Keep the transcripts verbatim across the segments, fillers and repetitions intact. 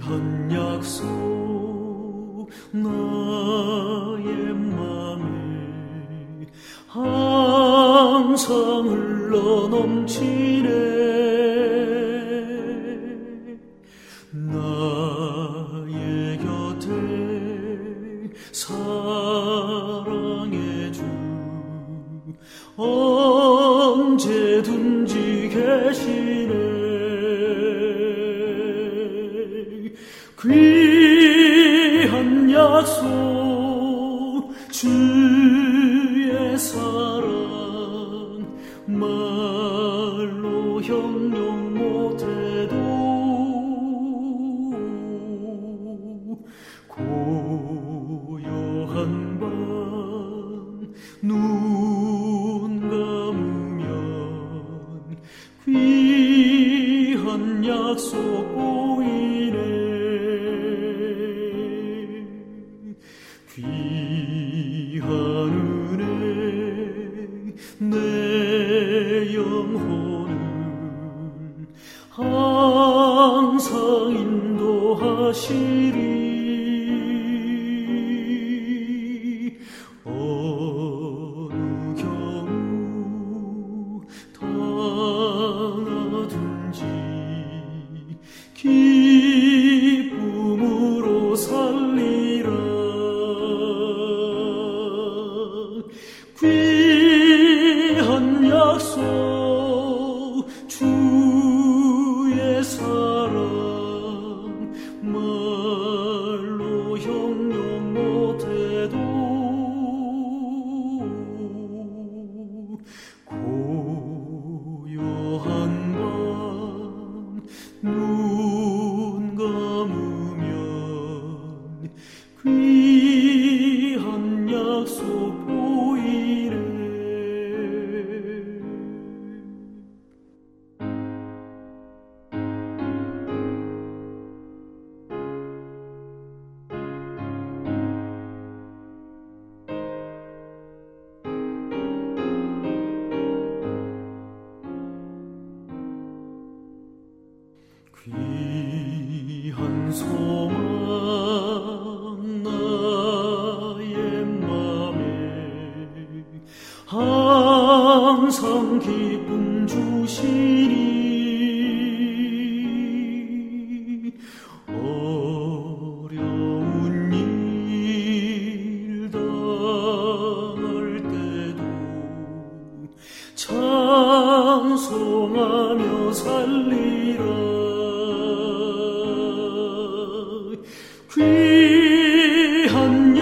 약속 나의 맘에 항상 흘러넘치네. 나의 곁에 사랑의 주 언제든지 계시네. 귀한 약속 주의 사랑 말로 형용 못해도 고요한 밤 눈 감으면 귀한 약속 보이네. 귀한 은혜 내 영혼을 항상 인도하시리. 어느 경우 당하든지 기쁨으로 살리라. 귀한 약속 주의 사랑 말로 형용 못해도 고요한 밤 눈 감으면 귀한 약속 보이네. 귀한 소망 나의 맘에 항상 기쁨 주시니. 어려운 일 당할 때도 찬송하며 살리라. 귀한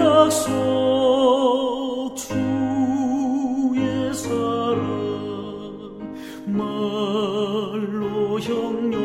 약속 주의 사랑 말로 형용